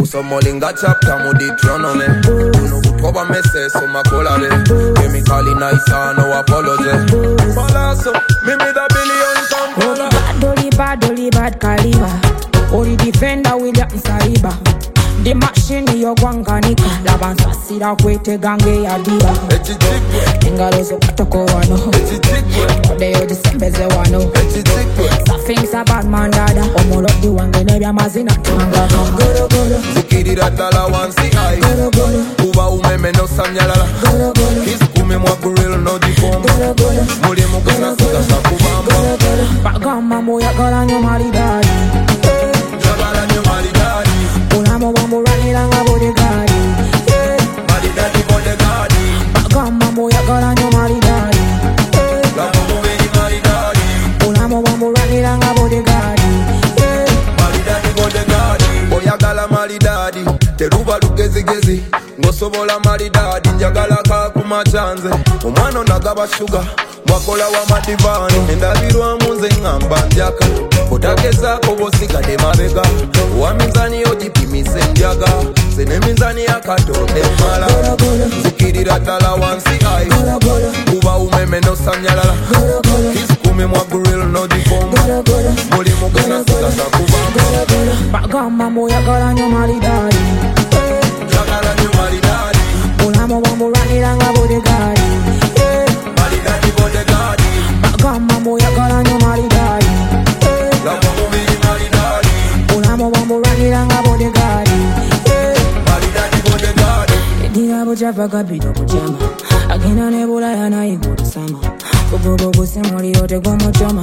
Musomolinga chapter mu Deuteronomy. Uno kutoba mese so makola be. Chemically nice no apology. Palaso, me me da billion some. Dolly bad caliber. Ori defender William Saliba. The machine yo gwanganika. Labansa sira kwete gange ya diba. Ingalozo kutoko wano. Ode yo disembeze wano. Safing sa bad man dada. Omolodi wange nebya mazina tanga. Goro goro. Zikiri ratala wansi ai. Goro goro. Uba umeme no samyalala. Goro goro. Kiskume mwa gorilla no dipomba. Goro goro. Muli mugana suka sa kubamba. Goro goro. Bagama moya garanyo maridadi. Jagala nyo maridadi. Unamo wambo ranira nga bodyguard. Maridadi bodyguard. Bagama moya garanyo maridadi. Lamo mubiri maridadi. Unamo wambo ranira nga bodyguard. Maridadi bodyguard. Oyagala maridadi. Teruba lugezigezi. Ngosobola maridadi. Njagala kakuma chanze. Umwano nagaba sugar. Mwakola wa madivani. Endabirwa munze ngamba njaka. Otageza kobosigadde mabega. Wa minzani ogipimise njaga. Sene minzani yakatonde mala. Zikirira ddala wansi ayi. Kuba umeme no samyalala. Kiskume mwa gorilla no dipomba. Muli mugana sigasa kubamba. Bagamba moyagala nyo maridadi. Jagala nyo maridadi. Unamo wambo ranira nga bodyguard. Maridadi bodyguard. Bagamba moyagala nyo maridadi. Lamo mubiri maridadi. Unamo wambo ranira nga bodyguard. Maridadi bodyguard. Diabo javaga bido kujama. Agina nebula yana iguru sama. Gogo gusemoli yote gomochoma.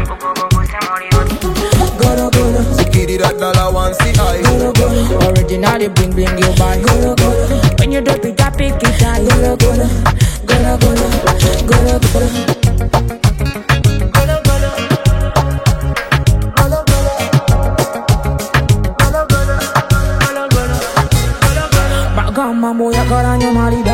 Goro goro. Zikirira ddala wansi ayi. Goro goro. Originally bling bling you buy. Goro goro. When you drop it, I pick it high. Goro goro. Goro goro. Goro goro. Bagamba moya garanyo mari